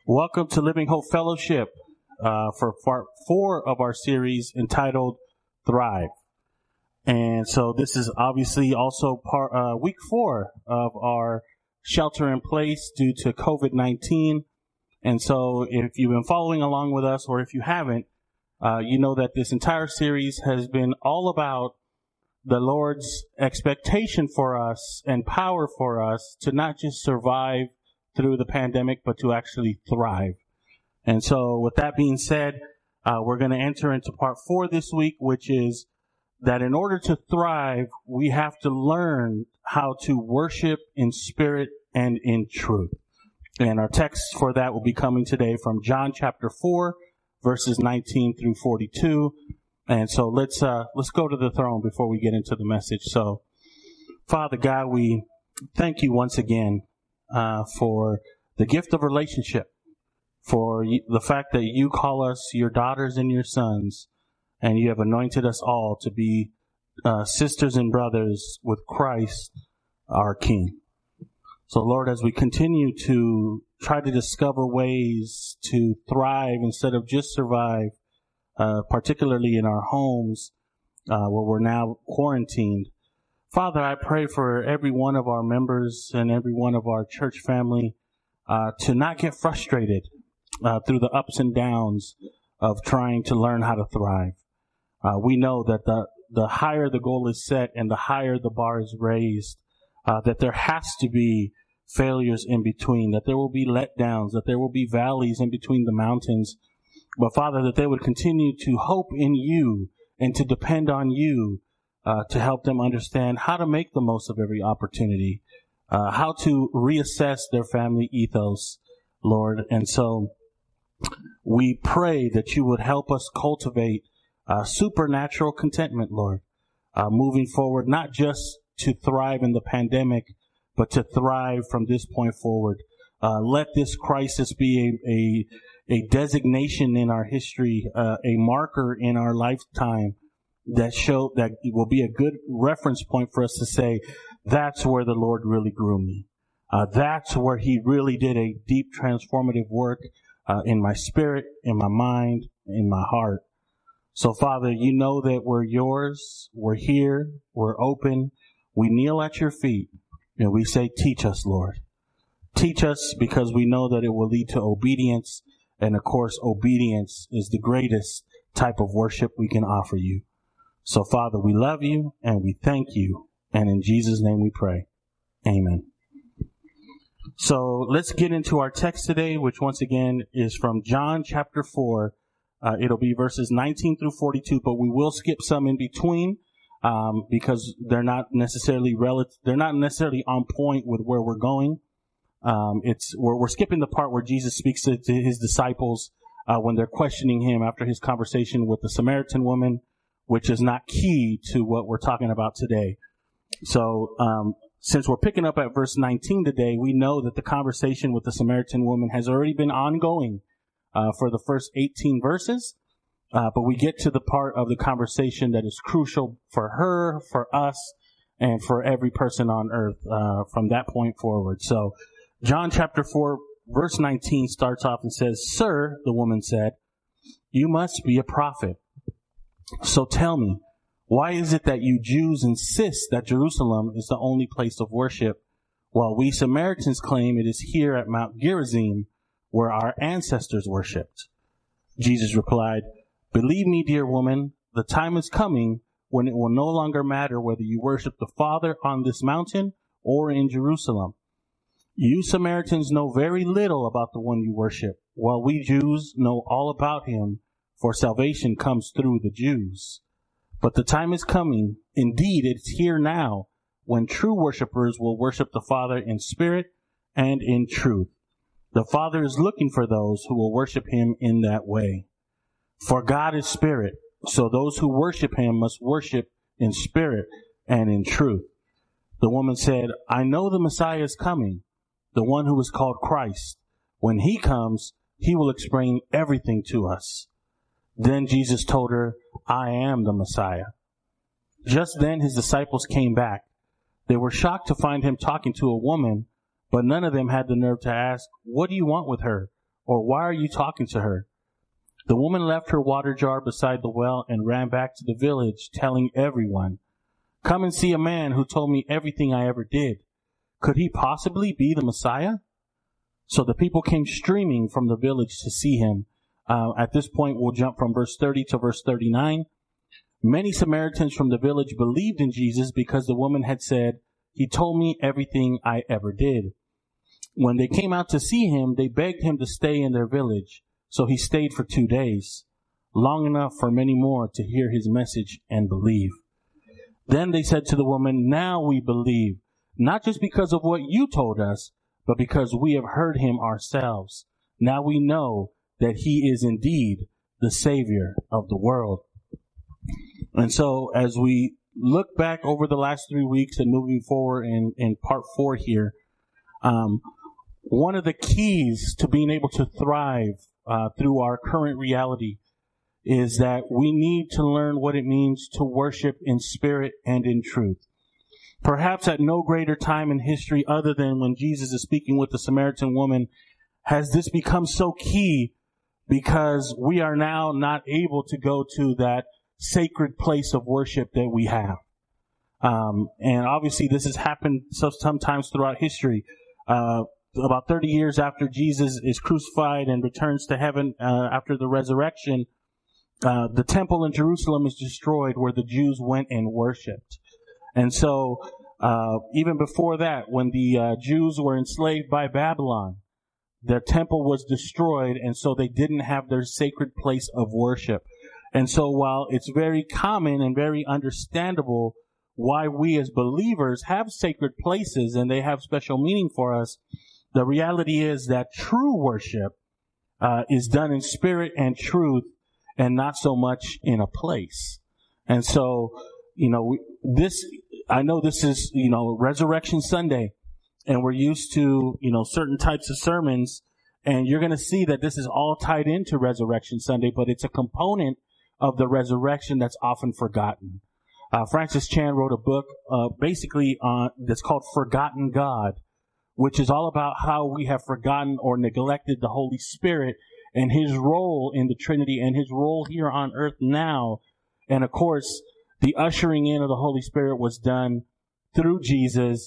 Welcome to Living Hope Fellowship for part 4 of our series entitled Thrive. And so this is obviously also week 4 of our shelter in place due to COVID-19. And so if you've been following along with us, or if you haven't, you know that this entire series has been all about the Lord's expectation for us and power for us to not just survive through the pandemic, but to actually thrive. And so with that being said, we're going to enter into part 4 this week, which is that in order to thrive, we have to learn how to worship in spirit and in truth. And our text for that will be coming today from John chapter 4, verses 19 through 42. And so let's go to the throne before we get into the message. So, Father God, we thank you once again for the gift of relationship, for the fact that you call us your daughters and your sons, and you have anointed us all to be sisters and brothers with Christ, our King. So, Lord, as we continue to try to discover ways to thrive instead of just survive, particularly in our homes where we're now quarantined, Father, I pray for every one of our members and every one of our church family to not get frustrated through the ups and downs of trying to learn how to thrive. We know that the higher the goal is set and the higher the bar is raised, that there has to be failures in between, that there will be letdowns, that there will be valleys in between the mountains. But Father, that they would continue to hope in you and to depend on you to help them understand how to make the most of every opportunity, how to reassess their family ethos, Lord. And so we pray that you would help us cultivate supernatural contentment, Lord, moving forward, not just to thrive in the pandemic, but to thrive from this point forward. Let this crisis be a designation in our history, a marker in our lifetime that it will be a good reference point for us to say, that's where the Lord really grew me. That's where he really did a deep transformative work in my spirit, in my mind, in my heart. So Father, you know that we're yours. We're here. We're open. We kneel at your feet and we say, teach us, Lord. Teach us, because we know that it will lead to obedience. And of course, obedience is the greatest type of worship we can offer you. So Father, we love you and we thank you. And in Jesus' name we pray. Amen. So let's get into our text today, which once again is from John chapter 4. It'll be verses 19 through 42, but we will skip some in between because they're not necessarily on point with where we're going. We're skipping the part where Jesus speaks to his disciples when they're questioning him after his conversation with the Samaritan woman, which is not key to what we're talking about today. So since we're picking up at verse 19 today, we know that the conversation with the Samaritan woman has already been ongoing for the first 18 verses. But we get to the part of the conversation that is crucial for her, for us, and for every person on earth from that point forward. So John chapter 4, verse 19 starts off and says, "Sir," the woman said, "you must be a prophet. So tell me, why is it that you Jews insist that Jerusalem is the only place of worship, while we Samaritans claim it is here at Mount Gerizim where our ancestors worshipped?" Jesus replied, "Believe me, dear woman, the time is coming when it will no longer matter whether you worship the Father on this mountain or in Jerusalem. You Samaritans know very little about the one you worship, while we Jews know all about him, for salvation comes through the Jews. But the time is coming, indeed it's here now, when true worshipers will worship the Father in spirit and in truth. The Father is looking for those who will worship him in that way. For God is spirit, so those who worship him must worship in spirit and in truth." The woman said, "I know the Messiah is coming, the one who is called Christ. When he comes, he will explain everything to us." Then Jesus told her, "I am the Messiah." Just then his disciples came back. They were shocked to find him talking to a woman, but none of them had the nerve to ask, "What do you want with her?" Or why are you talking to her?" The woman left her water jar beside the well and ran back to the village, telling everyone, "Come and see a man who told me everything I ever did. Could he possibly be the Messiah?" So the people came streaming from the village to see him. At this point, we'll jump from verse 30 to verse 39. Many Samaritans from the village believed in Jesus because the woman had said, "He told me everything I ever did." When they came out to see him, they begged him to stay in their village. So he stayed for 2 days, long enough for many more to hear his message and believe. Then they said to the woman, "Now we believe, not just because of what you told us, but because we have heard him ourselves. Now we know that he is indeed the Savior of the world." And so as we look back over the last 3 weeks and moving forward in part 4 here, one of the keys to being able to thrive through our current reality is that we need to learn what it means to worship in spirit and in truth. Perhaps at no greater time in history other than when Jesus is speaking with the Samaritan woman has this become so key, because we are now not able to go to that sacred place of worship that we have. And obviously this has happened sometimes throughout history. About 30 years after Jesus is crucified and returns to heaven after the resurrection, the temple in Jerusalem is destroyed where the Jews went and worshiped. And so even before that, when the Jews were enslaved by Babylon, their temple was destroyed, and so they didn't have their sacred place of worship. And so while it's very common and very understandable why we as believers have sacred places and they have special meaning for us, the reality is that true worship is done in spirit and truth and not so much in a place. And so, I know this is, Resurrection Sunday, and we're used to, certain types of sermons, and you're going to see that this is all tied into Resurrection Sunday, but it's a component of the resurrection that's often forgotten. Francis Chan wrote a book, that's called Forgotten God, which is all about how we have forgotten or neglected the Holy Spirit and his role in the Trinity and his role here on earth now. And of course, the ushering in of the Holy Spirit was done through Jesus.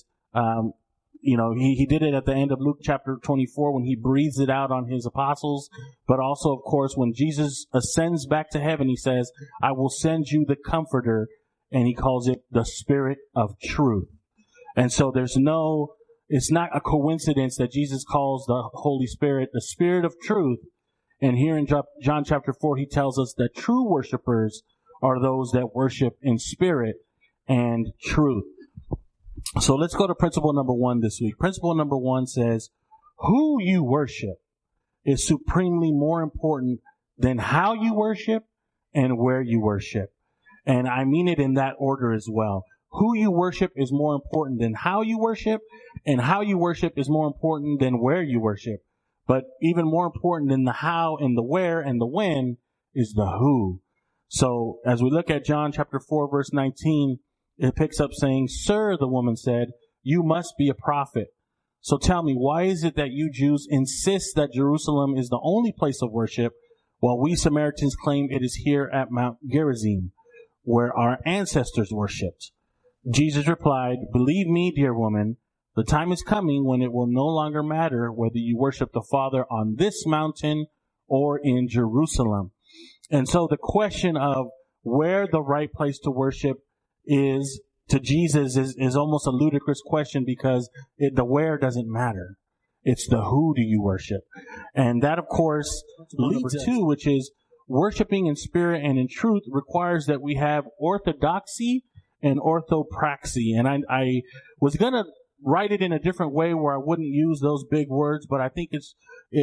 He did it at the end of Luke chapter 24 when he breathes it out on his apostles. But also, of course, when Jesus ascends back to heaven, he says, "I will send you the Comforter," and he calls it the Spirit of Truth. And so it's not a coincidence that Jesus calls the Holy Spirit the Spirit of Truth. And here in John chapter 4, he tells us that true worshipers are those that worship in spirit and truth. So let's go to principle number 1 this week. Principle number 1 says, who you worship is supremely more important than how you worship and where you worship. And I mean it in that order as well. Who you worship is more important than how you worship, and how you worship is more important than where you worship. But even more important than the how and the where and the when is the who. So as we look at John chapter 4, verse 19, it picks up saying, "Sir," the woman said, "you must be a prophet. So tell me, why is it that you Jews insist that Jerusalem is the only place of worship, while we Samaritans claim it is here at Mount Gerizim, where our ancestors worshipped?" Jesus replied, "Believe me, dear woman, the time is coming when it will no longer matter whether you worship the Father on this mountain or in Jerusalem." And so the question of where the right place to worship is to Jesus is almost a ludicrous question, because the where doesn't matter. It's the who do you worship. And that, of course, leads to, which is worshiping in spirit and in truth requires that we have orthodoxy and orthopraxy. And I was going to write it in a different way where I wouldn't use those big words, but I think it's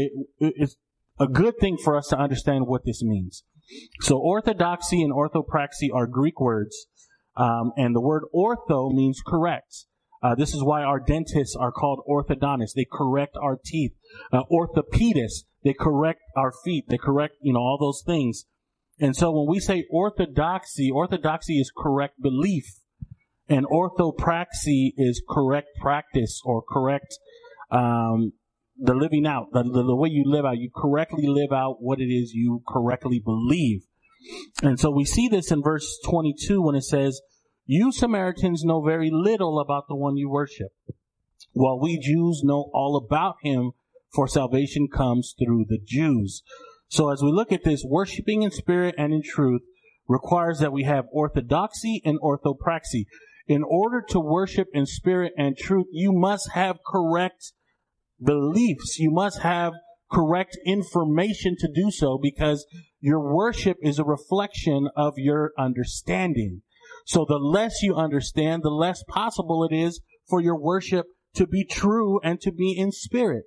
a good thing for us to understand what this means. So orthodoxy and orthopraxy are Greek words, and the word ortho means correct. This is why our dentists are called orthodontists. They correct our teeth. Orthopedists, they correct our feet. They correct, all those things. And so when we say orthodoxy is correct belief, and orthopraxy is correct practice or correct the living out, the way you live out. You correctly live out what it is you correctly believe. And so we see this in verse 22 when it says, "You Samaritans know very little about the one you worship, while we Jews know all about him, for salvation comes through the Jews." So as we look at this, worshiping in spirit and in truth requires that we have orthodoxy and orthopraxy. In order to worship in spirit and truth, you must have correct beliefs. You must have correct information to do so, because your worship is a reflection of your understanding. So the less you understand, the less possible it is for your worship to be true and to be in spirit.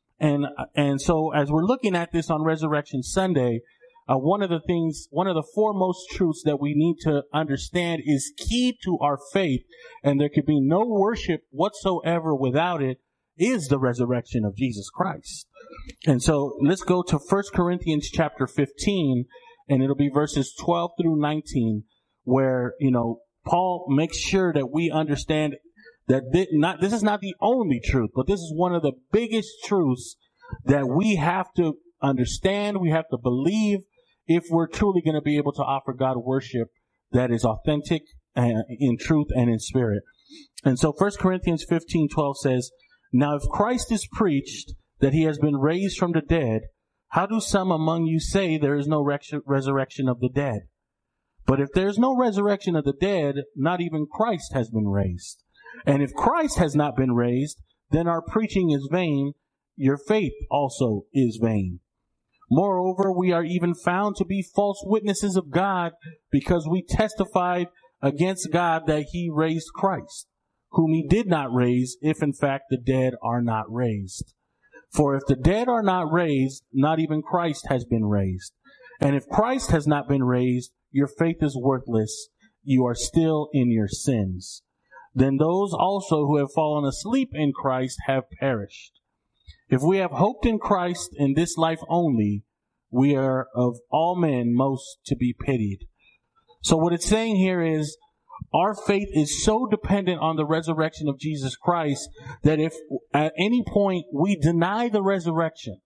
And so as we're looking at this on Resurrection Sunday, one of the foremost truths that we need to understand is key to our faith, and there could be no worship whatsoever without it, is the resurrection of Jesus Christ. And so let's go to 1 Corinthians chapter 15, and it'll be verses 12 through 19, where, Paul makes sure that we understand that this is not the only truth, but this is one of the biggest truths that we have to understand, we have to believe, if we're truly going to be able to offer God worship that is authentic in truth and in spirit. And so 1 Corinthians 15:12 says, "Now if Christ is preached that he has been raised from the dead, how do some among you say there is no resurrection of the dead? But if there is no resurrection of the dead, not even Christ has been raised. And if Christ has not been raised, then our preaching is vain, your faith also is vain. Moreover, we are even found to be false witnesses of God, because we testified against God that he raised Christ, whom he did not raise, if in fact the dead are not raised. For if the dead are not raised, not even Christ has been raised. And if Christ has not been raised, your faith is worthless. You are still in your sins. Then those also who have fallen asleep in Christ have perished. If we have hoped in Christ in this life only, we are of all men most to be pitied." So what it's saying here is, our faith is so dependent on the resurrection of Jesus Christ that if at any point we deny the resurrection,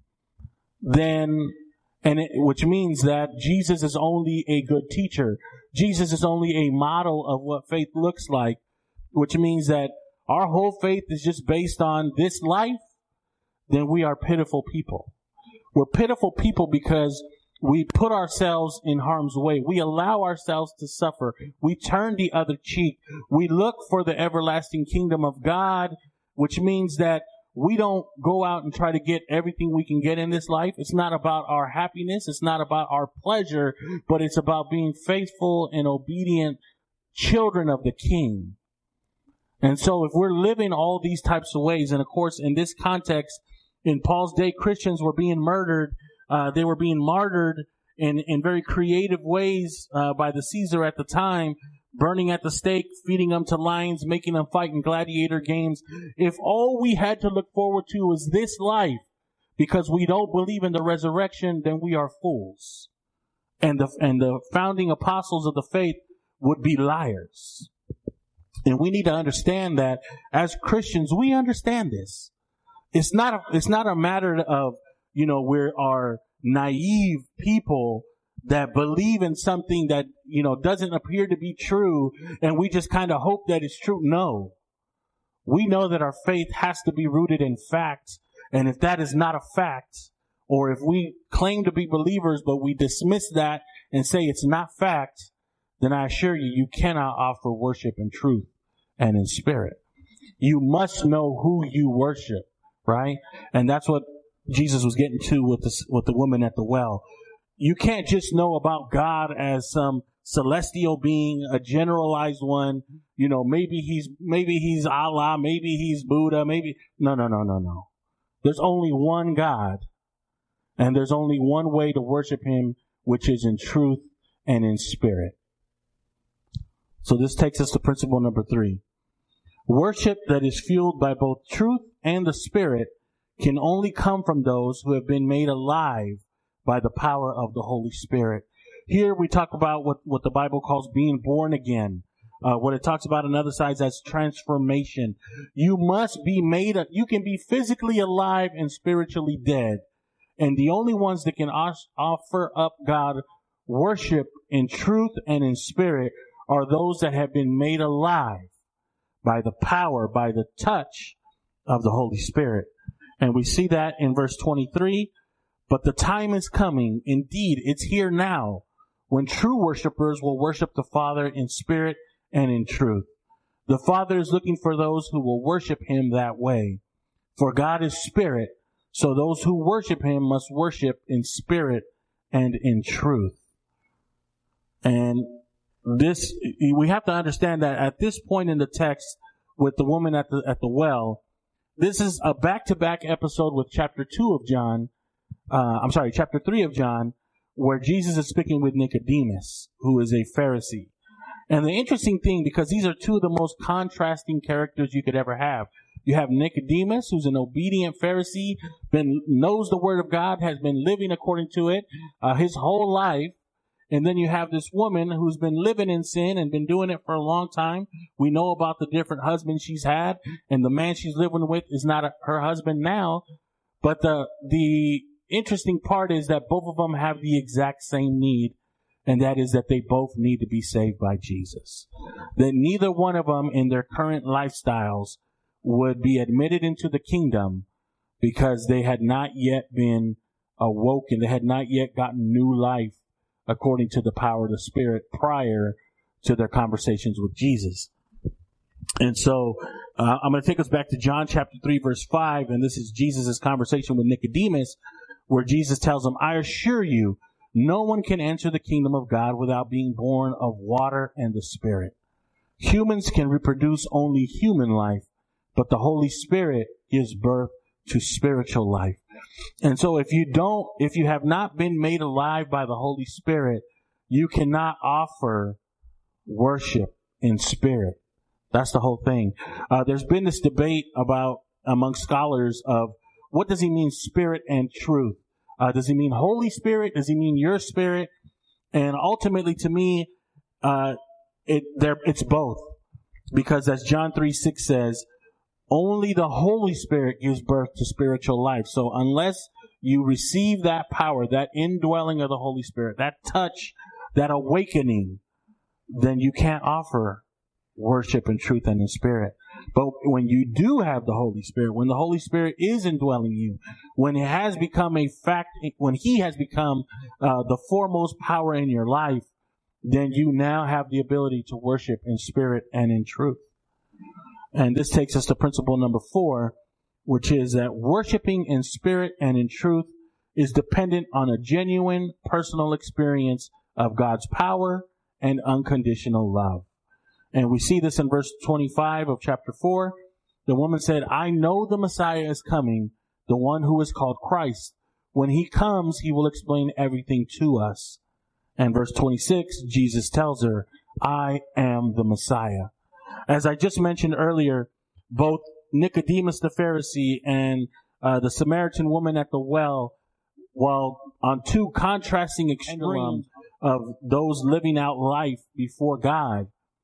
which means that Jesus is only a good teacher, Jesus is only a model of what faith looks like, which means that our whole faith is just based on this life, then we are pitiful people. We're pitiful people because we put ourselves in harm's way. We allow ourselves to suffer. We turn the other cheek. We look for the everlasting kingdom of God, which means that we don't go out and try to get everything we can get in this life. It's not about our happiness. It's not about our pleasure, but it's about being faithful and obedient children of the King. And so if we're living all these types of ways, and of course in this context, in Paul's day, Christians were being murdered. They were being martyred in very creative ways by the Caesar at the time, burning at the stake, feeding them to lions, making them fight in gladiator games. If all we had to look forward to was this life because we don't believe in the resurrection, then we are fools. And the founding apostles of the faith would be liars. And we need to understand that as Christians, we understand this. It's not a matter of, we are naive people that believe in something that, doesn't appear to be true, and we just kind of hope that it's true. No. We know that our faith has to be rooted in fact, and if that is not a fact, or if we claim to be believers but we dismiss that and say it's not fact, then I assure you, you cannot offer worship in truth and in spirit. You must know who you worship, right? And that's what Jesus was getting to with the woman at the well. You can't just know about God as some celestial being, a generalized one. Maybe he's Allah, maybe he's Buddha, No. There's only one God, and there's only one way to worship him, which is in truth and in spirit. So this takes us to principle number 3. Worship that is fueled by both truth and the spirit can only come from those who have been made alive by the power of the Holy Spirit. Here we talk about what the Bible calls being born again. What it talks about on other sides as transformation. You must be you can be physically alive and spiritually dead. And the only ones that can offer up God worship in truth and in spirit are those that have been made alive by the power, by the touch of the Holy Spirit. And we see that in verse 23. But the time is coming, indeed, it's here now, when true worshipers will worship the Father in spirit and in truth. The Father is looking for those who will worship Him that way. For God is spirit, so those who worship Him must worship in spirit and in truth. And this, we have to understand that at this point in the text with the woman at the well, this is a back-to-back episode with chapter 3 of John, where Jesus is speaking with Nicodemus, who is a Pharisee. And the interesting thing, because these are two of the most contrasting characters you could ever have. You have Nicodemus, who's an obedient Pharisee, knows the Word of God, has been living according to it his whole life. And then you have this woman who's been living in sin and been doing it for a long time. We know about the different husbands she's had, and the man she's living with is not her husband now. But the interesting part is that both of them have the exact same need, and that is that they both need to be saved by Jesus. That neither one of them in their current lifestyles would be admitted into the kingdom because they had not yet been awoken. They had not yet gotten new life according to the power of the Spirit prior to their conversations with Jesus. And so I'm going to take us back to John chapter 3, verse 5, and this is Jesus' conversation with Nicodemus, where Jesus tells him, I assure you, no one can enter the kingdom of God without being born of water and the Spirit. Humans can reproduce only human life, but the Holy Spirit gives birth to spiritual life. And so if you have not been made alive by the Holy Spirit, you cannot offer worship in spirit. That's the whole thing. There's been this debate among scholars of what does he mean spirit and truth? Does he mean Holy Spirit? Does he mean your spirit? And ultimately, to me, it's both. Because as John 3:6 says, only the Holy Spirit gives birth to spiritual life. So unless you receive that power, that indwelling of the Holy Spirit, that touch, that awakening, then you can't offer worship in truth and in spirit. But when you do have the Holy Spirit, when the Holy Spirit is indwelling you, when it has become a fact, when He has become the foremost power in your life, then you now have the ability to worship in spirit and in truth. And this takes us to principle number 4, which is that worshiping in spirit and in truth is dependent on a genuine personal experience of God's power and unconditional love. And we see this in verse 25 of chapter 4. The woman said, I know the Messiah is coming, the one who is called Christ. When He comes, He will explain everything to us. And verse 26, Jesus tells her, I am the Messiah. As I just mentioned earlier, both Nicodemus the Pharisee and the Samaritan woman at the well, while on two contrasting extremes of those living out life before God,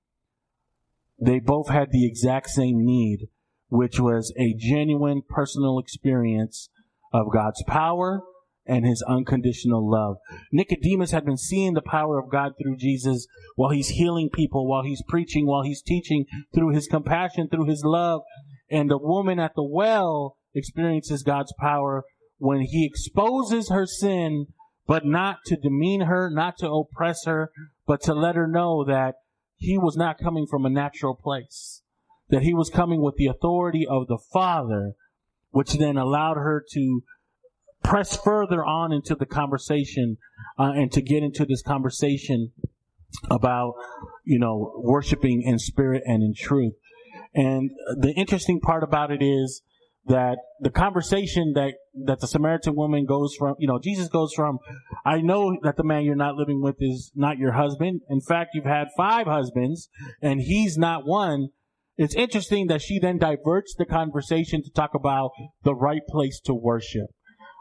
they both had the exact same need, which was a genuine personal experience of God's power and His unconditional love. Nicodemus had been seeing the power of God through Jesus while He's healing people, while He's preaching, while He's teaching, through His compassion, through His love. And the woman at the well experiences God's power when He exposes her sin, but not to demean her, not to oppress her, but to let her know that He was not coming from a natural place, that He was coming with the authority of the Father, which then allowed her to press further on into the conversation and to get into this conversation about, worshiping in spirit and in truth. And the interesting part about it is that the conversation that the Samaritan woman goes from, Jesus goes from, I know that the man you're not living with is not your husband. In fact, you've had 5 husbands and he's not one. It's interesting that she then diverts the conversation to talk about the right place to worship.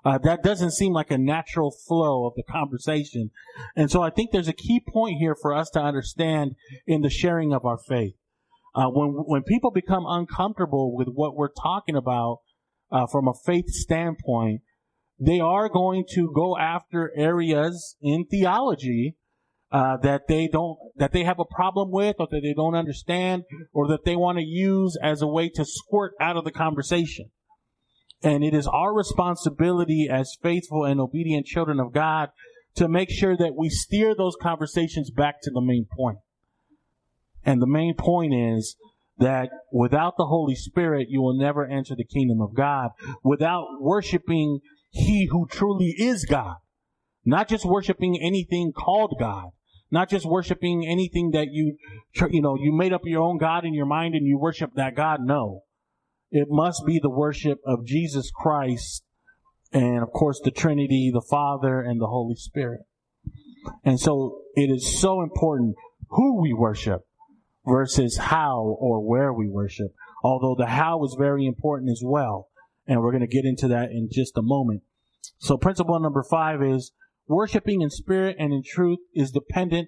That doesn't seem like a natural flow of the conversation. And so I think there's a key point here for us to understand in the sharing of our faith. When people become uncomfortable with what we're talking about from a faith standpoint, they are going to go after areas in theology that they have a problem with, or that they don't understand, or that they want to use as a way to squirt out of the conversation. And it is our responsibility as faithful and obedient children of God to make sure that we steer those conversations back to the main point. And the main point is that without the Holy Spirit, you will never enter the kingdom of God. Without worshiping He who truly is God. Not just worshiping anything called God. Not just worshiping anything that you made up your own God in your mind and you worship that God. No. It must be the worship of Jesus Christ and, of course, the Trinity, the Father, and the Holy Spirit. And so it is so important who we worship versus how or where we worship, although the how is very important as well. And we're going to get into that in just a moment. So principle number 5 is worshiping in spirit and in truth is dependent.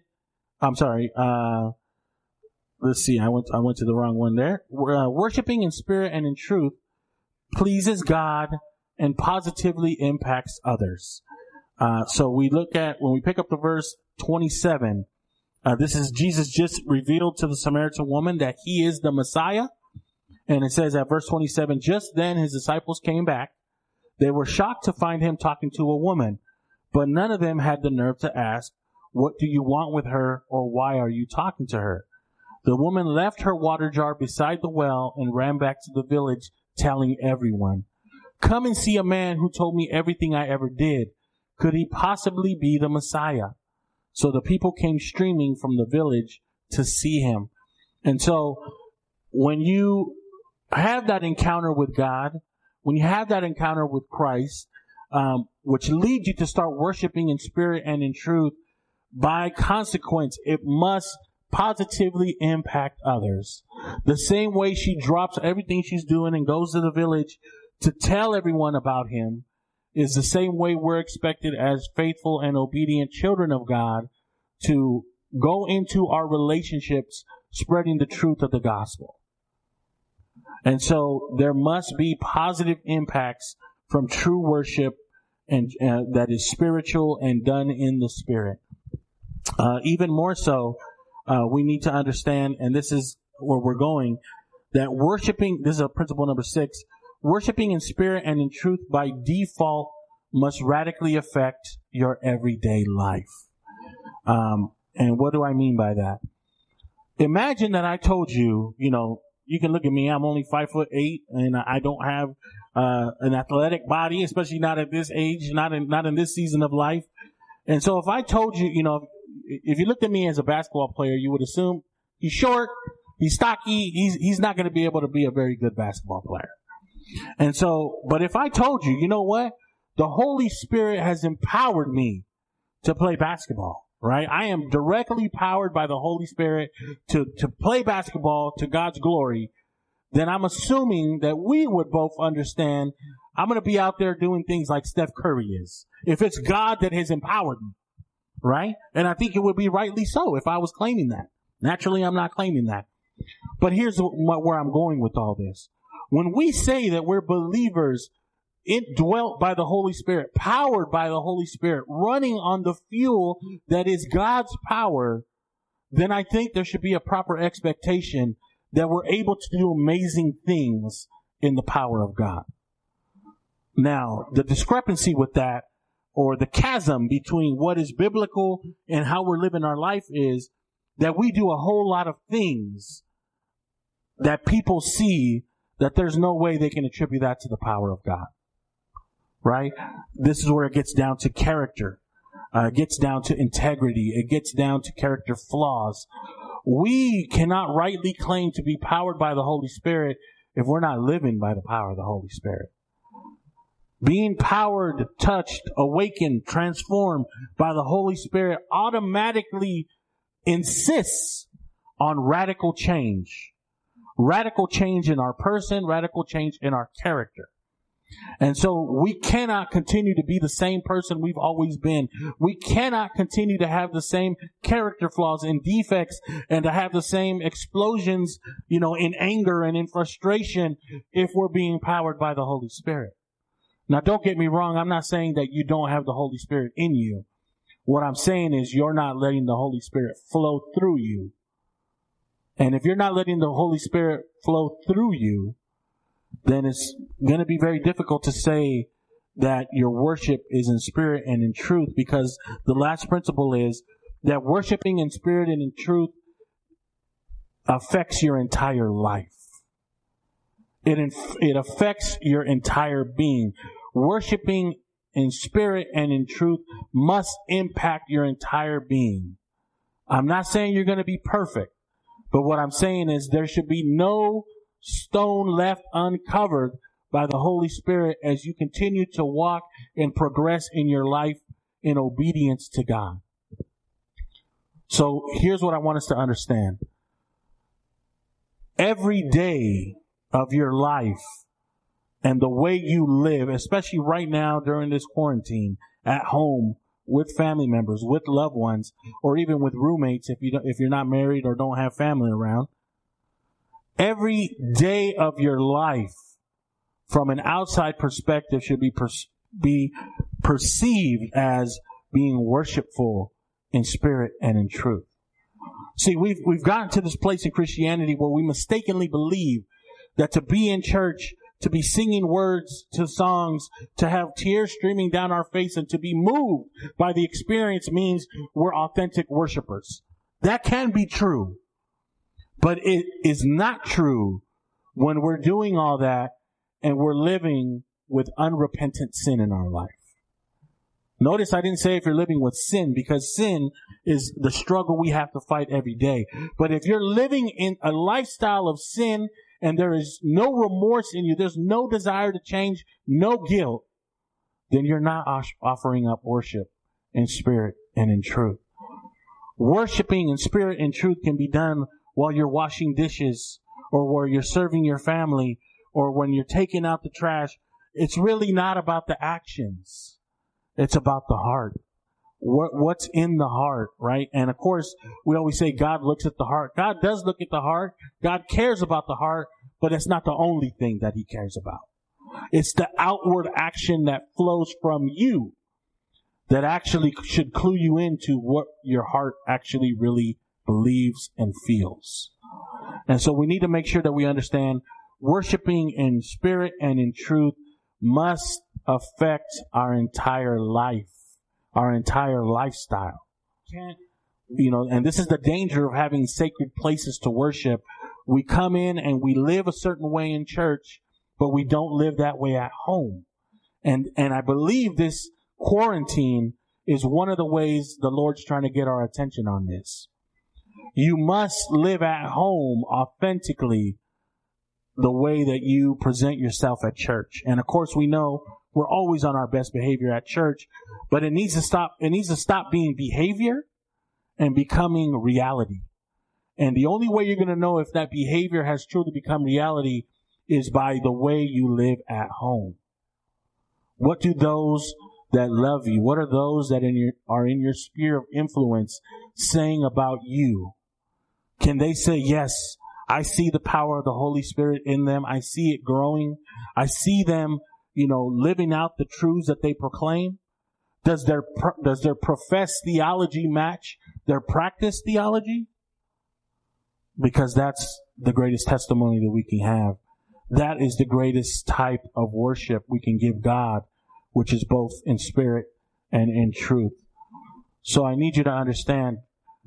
Let's see. I went to the wrong one there. Worshiping in spirit and in truth pleases God and positively impacts others. So we look at, when we pick up the verse 27, this is Jesus just revealed to the Samaritan woman that He is the Messiah. And it says at verse 27, just then His disciples came back. They were shocked to find Him talking to a woman, but none of them had the nerve to ask, what do you want with her, or why are you talking to her? The woman left her water jar beside the well and ran back to the village, telling everyone, come and see a man who told me everything I ever did. Could he possibly be the Messiah? So the people came streaming from the village to see Him. And so when you have that encounter with God, when you have that encounter with Christ, which leads you to start worshiping in spirit and in truth, by consequence, it must positively impact others. The same way she drops everything she's doing and goes to the village to tell everyone about Him is the same way we're expected as faithful and obedient children of God to go into our relationships spreading the truth of the gospel. And so there must be positive impacts from true worship and that is spiritual and done in the Spirit. Even more so, we need to understand, and this is where we're going, that worshiping, this is a principle number 6, worshiping in spirit and in truth by default must radically affect your everyday life. And what do I mean by that? Imagine that I told you, you can look at me, I'm only 5'8", and I don't have an athletic body, especially not at this age, not in this season of life. And so if I told you, if you looked at me as a basketball player, you would assume he's short, he's stocky, he's not going to be able to be a very good basketball player. And so, but if I told you, you know what? The Holy Spirit has empowered me to play basketball, right? I am directly powered by the Holy Spirit to play basketball to God's glory. Then I'm assuming that we would both understand I'm going to be out there doing things like Steph Curry is. If it's God that has empowered me. Right? And I think it would be rightly so if I was claiming that. Naturally, I'm not claiming that. But here's where I'm going with all this. When we say that we're believers indwelt by the Holy Spirit, powered by the Holy Spirit, running on the fuel that is God's power, then I think there should be a proper expectation that we're able to do amazing things in the power of God. Now, the discrepancy with that, or the chasm between what is biblical and how we're living our life, is that we do a whole lot of things that people see that there's no way they can attribute that to the power of God. Right? This is where it gets down to character. It gets down to integrity. It gets down to character flaws. We cannot rightly claim to be powered by the Holy Spirit if we're not living by the power of the Holy Spirit. Being powered, touched, awakened, transformed by the Holy Spirit automatically insists on radical change. Radical change in our person, radical change in our character. And so we cannot continue to be the same person we've always been. We cannot continue to have the same character flaws and defects and to have the same explosions, in anger and in frustration if we're being powered by the Holy Spirit. Now, don't get me wrong. I'm not saying that you don't have the Holy Spirit in you. What I'm saying is you're not letting the Holy Spirit flow through you. And if you're not letting the Holy Spirit flow through you, then it's going to be very difficult to say that your worship is in spirit and in truth, because the last principle is that worshiping in spirit and in truth affects your entire life. It affects your entire being. Worshiping in spirit and in truth must impact your entire being. I'm not saying you're going to be perfect, but what I'm saying is there should be no stone left uncovered by the Holy Spirit as you continue to walk and progress in your life in obedience to God. So here's what I want us to understand. Every day of your life and the way you live, especially right now during this quarantine, at home, with family members, with loved ones, or even with roommates if you're not married or don't have family around, every day of your life, from an outside perspective, should be perceived as being worshipful in spirit and in truth. See, we've gotten to this place in Christianity where we mistakenly believe that to be in church, to be singing words to songs, to have tears streaming down our face, and to be moved by the experience means we're authentic worshipers. That can be true. But it is not true when we're doing all that and we're living with unrepentant sin in our life. Notice I didn't say if you're living with sin, because sin is the struggle we have to fight every day. But if you're living in a lifestyle of sin and there is no remorse in you, there's no desire to change, no guilt, then you're not offering up worship in spirit and in truth. Worshiping in spirit and truth can be done while you're washing dishes, or while you're serving your family, or when you're taking out the trash. It's really not about the actions. It's about the heart. What's in the heart, right? And of course, we always say God looks at the heart. God does look at the heart. God cares about the heart, but it's not the only thing that He cares about. It's the outward action that flows from you that actually should clue you into what your heart actually really believes and feels. And so we need to make sure that we understand worshiping in spirit and in truth must affect our entire life, our entire lifestyle. And this is the danger of having sacred places to worship. We come in and we live a certain way in church, but we don't live that way at home. And I believe this quarantine is one of the ways the Lord's trying to get our attention on this. You must live at home authentically the way that you present yourself at church. And of course, we know we're always on our best behavior at church, but it needs to stop. It needs to stop being behavior and becoming reality. And the only way you're going to know if that behavior has truly become reality is by the way you live at home. What do those that love you, what are those that are in your sphere of influence saying about you? Can they say, yes, I see the power of the Holy Spirit in them. I see it growing. I see them, living out the truths that they proclaim. Does their professed theology match their practice theology? Because that's the greatest testimony that we can have. That is the greatest type of worship we can give God, which is both in spirit and in truth. So I need you to understand,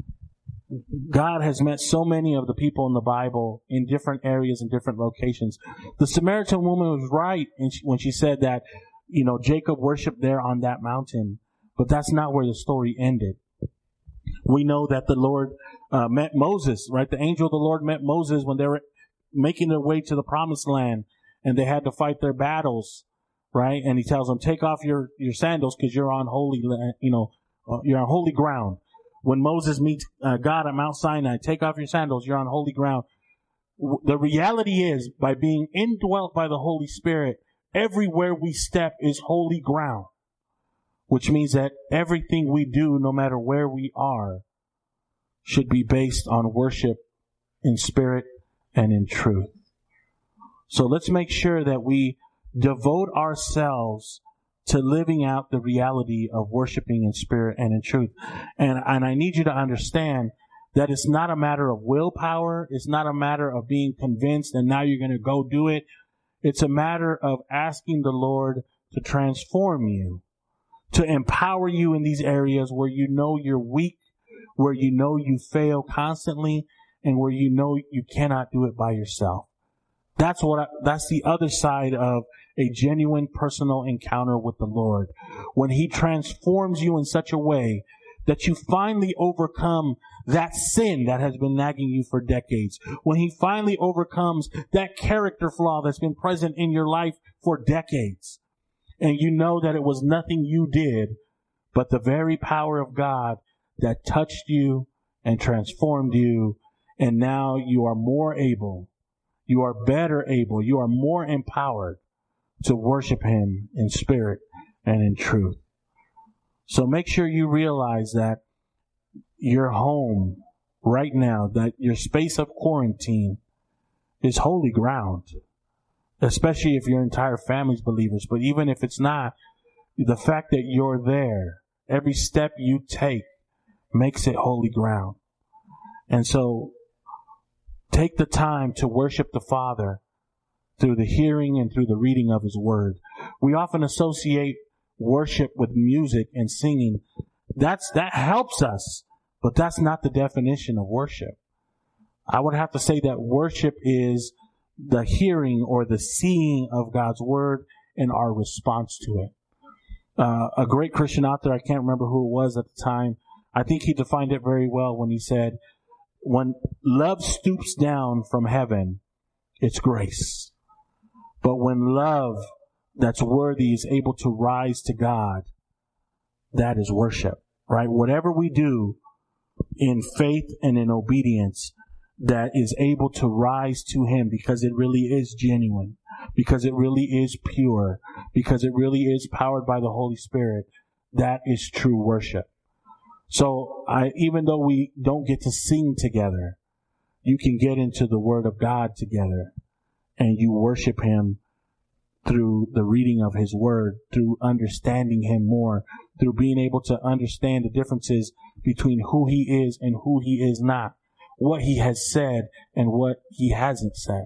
God has met so many of the people in the Bible in different areas and different locations. The Samaritan woman was right when she said that, Jacob worshiped there on that mountain, but that's not where the story ended. We know that the Lord met Moses, right? The angel of the Lord met Moses when they were making their way to the promised land and they had to fight their battles, right? And He tells them, take off your sandals because you're on holy, you're on holy ground. When Moses meets God at Mount Sinai, take off your sandals, you're on holy ground. The reality is, by being indwelt by the Holy Spirit, everywhere we step is holy ground, which means that everything we do, no matter where we are, should be based on worship in spirit and in truth. So let's make sure that we devote ourselves to living out the reality of worshiping in spirit and in truth. And I need you to understand that it's not a matter of willpower. It's not a matter of being convinced and now you're going to go do it. It's a matter of asking the Lord to transform you, to empower you in these areas where you know you're weak, where you know you fail constantly, and where you know you cannot do it by yourself. That's the other side of a genuine personal encounter with the Lord. When He transforms you in such a way that you finally overcome that sin that has been nagging you for decades. When He finally overcomes that character flaw that's been present in your life for decades. And you know that it was nothing you did, but the very power of God that touched you and transformed you. And now you are more able, you are better able, you are more empowered to worship Him in spirit and in truth. So make sure you realize that your home right now, that your space of quarantine is holy ground, especially if your entire family's believers. But even if it's not, the fact that you're there, every step you take makes it holy ground. And so take the time to worship the Father through the hearing and through the reading of His Word. We often associate worship with music and singing. That helps us, but that's not the definition of worship. I would have to say that worship is the hearing or the seeing of God's Word and our response to it. A great Christian author, I can't remember who it was at the time, I think he defined it very well when he said, when love stoops down from heaven, it's grace. But when love that's worthy is able to rise to God, that is worship, right? Whatever we do in faith and in obedience that is able to rise to Him because it really is genuine, because it really is pure, because it really is powered by the Holy Spirit, that is true worship. So even though we don't get to sing together, you can get into the Word of God together and you worship Him through the reading of His Word, through understanding Him more, through being able to understand the differences between who He is and who He is not, what He has said and what He hasn't said.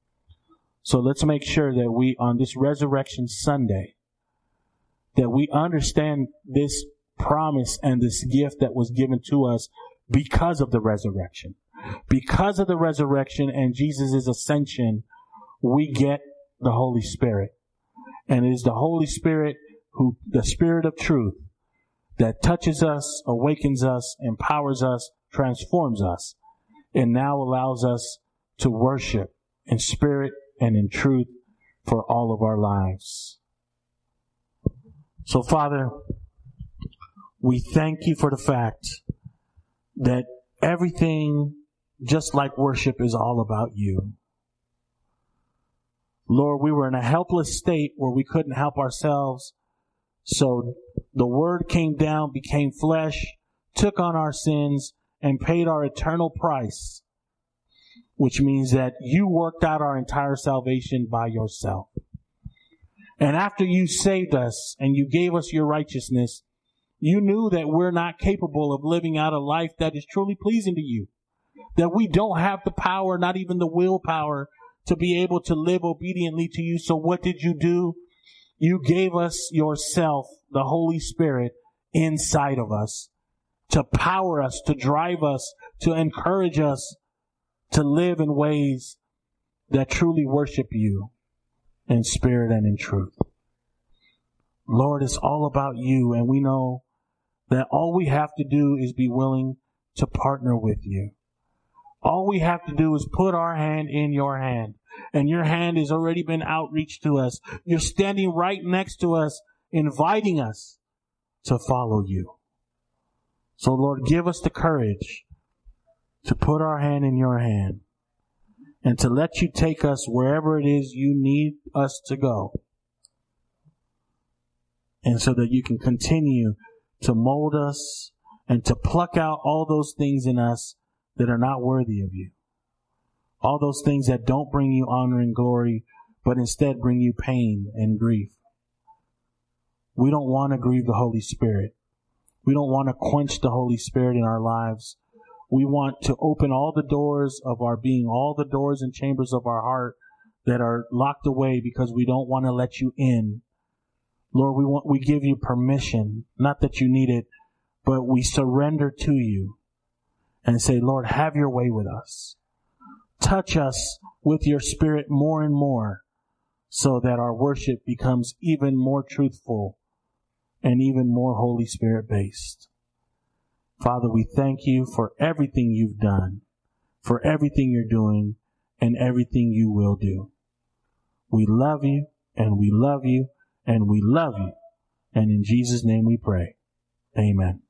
So let's make sure that we, on this Resurrection Sunday, that we understand this promise and this gift that was given to us because of the resurrection. Because of the resurrection and Jesus' ascension, we get the Holy Spirit. And it is the Holy Spirit who, the Spirit of truth, that touches us, awakens us, empowers us, transforms us, and now allows us to worship in spirit and in truth for all of our lives. So, Father, we thank You for the fact that everything, just like worship, is all about You. Lord, we were in a helpless state where we couldn't help ourselves. So the Word came down, became flesh, took on our sins, and paid our eternal price, which means that You worked out our entire salvation by Yourself. And after You saved us and You gave us Your righteousness, You knew that we're not capable of living out a life that is truly pleasing to You, that we don't have the power, not even the willpower, to be able to live obediently to You. So what did You do? You gave us Yourself, the Holy Spirit, inside of us to power us, to drive us, to encourage us to live in ways that truly worship You in spirit and in truth. Lord, it's all about You, and we know that all we have to do is be willing to partner with You. All we have to do is put our hand in Your hand, and Your hand has already been outreached to us. You're standing right next to us, inviting us to follow You. So, Lord, give us the courage to put our hand in Your hand and to let You take us wherever it is You need us to go. And so that you can continue to mold us and to pluck out all those things in us that are not worthy of you. All those things that don't bring you honor and glory, but instead bring you pain and grief. We don't want to grieve the Holy Spirit. We don't want to quench the Holy Spirit in our lives. We want to open all the doors of our being, all the doors and chambers of our heart that are locked away because we don't want to let you in. Lord, we give you permission, not that you need it, but we surrender to you and say, Lord, have your way with us. Touch us with your Spirit more and more so that our worship becomes even more truthful and even more Holy Spirit based. Father, we thank you for everything you've done, for everything you're doing, and everything you will do. We love you, and we love you, and we love you. And in Jesus' name we pray. Amen.